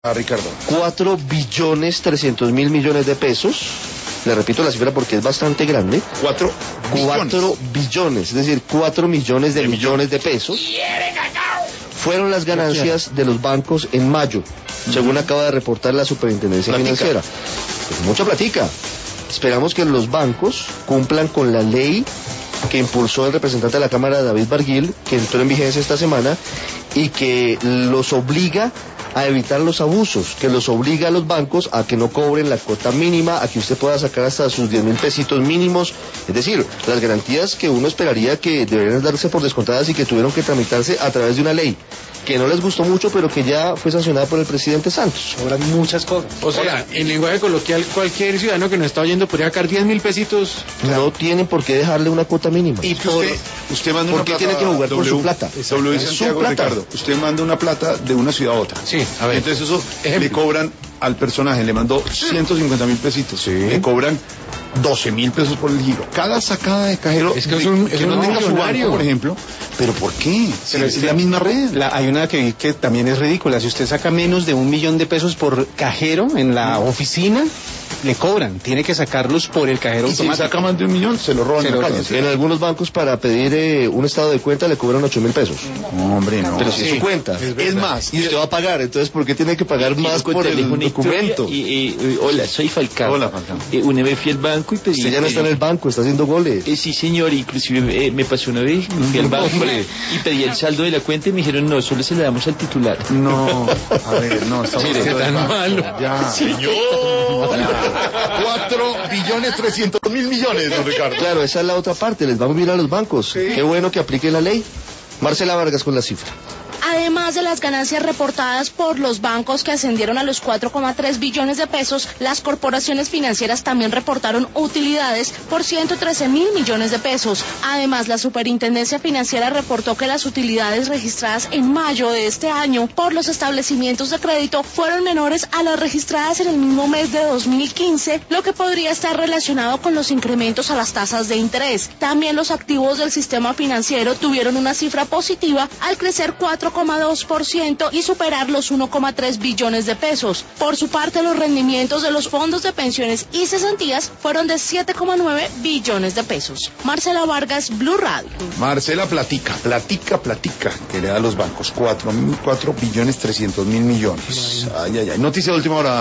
Ricardo. 4.300.000.000.000 de pesos. Le repito la cifra porque es bastante grande. 4 billones, es decir, 4 millones de millones de pesos. Fueron las ganancias de los bancos en mayo, según acaba de reportar la Superintendencia Financiera. Pues mucha platica. Esperamos que los bancos cumplan con la ley que impulsó el representante de la Cámara, David Barguil, que entró en vigencia esta semana y que los obliga a evitar los abusos, que los obliga a los bancos a que no cobren la cuota mínima, a que usted pueda sacar hasta sus 10.000 pesitos mínimos, es decir, las garantías que uno esperaría que deberían darse por descontadas y que tuvieron que tramitarse a través de una ley que no les gustó mucho, pero que ya fue sancionada por el presidente Santos. Cobran muchas cosas. O sea, en lenguaje coloquial, cualquier ciudadano que nos está oyendo podría sacar 10.000 pesitos. Claro. No tienen por qué dejarle una cuota mínima. Y usted manda una plata. ¿Por qué tiene que jugar con su plata? W Santiago, Ricardo, usted manda una plata de una ciudad a otra. Sí, a ver. Entonces eso le cobran al personaje, le mandó 150.000 pesitos. Sí. Le cobran 12.000 pesos por el giro. Cada sacada de cajero es que es un millonario, por ejemplo. ¿Pero por qué? Pero es la misma red. Hay una que vi que también es ridícula. Si usted saca menos de 1 millón de pesos por cajero en la oficina, le cobran. Tiene que sacarlos por el cajero y automático. Si saca más de 1 millón, se lo roban en la calle. En algunos bancos para pedir un estado de cuenta le cobran 8.000 pesos. No, hombre, no. Pero si es su cuenta. Es más. Y usted va a pagar, entonces ¿por qué tiene que pagar más por el documento? Hola, soy Falcao. Hola, Falcao. Una vez fui al banco y pedí... Usted ya no está en el banco, está haciendo goles. Sí, señor, inclusive me pasó una vez, me fui al banco y pedí el saldo de la cuenta y me dijeron, no, solo se le damos al titular. No, a ver, no, estamos... Sí, tan malo. Ya. Señor. 4.300.000.000.000, don Ricardo. Claro, esa es la otra parte, les va muy bien a los bancos. Sí. Qué bueno que apliquen la ley. Marcela Vargas con la cifra. Además de las ganancias reportadas por los bancos que ascendieron a los 4,3 billones de pesos, las corporaciones financieras también reportaron utilidades por 113.000 millones de pesos. Además, la Superintendencia Financiera reportó que las utilidades registradas en mayo de este año por los establecimientos de crédito fueron menores a las registradas en el mismo mes de 2015, lo que podría estar relacionado con los incrementos a las tasas de interés. También los activos del sistema financiero tuvieron una cifra positiva al crecer 4,2% y superar los 1,3 billones de pesos. Por su parte, los rendimientos de los fondos de pensiones y cesantías fueron de 7,9 billones de pesos. Marcela Vargas, Blue Radio. Marcela platica, que le da a los bancos 4.300.000.000.000. Ay, ay, ay. Noticia de última hora.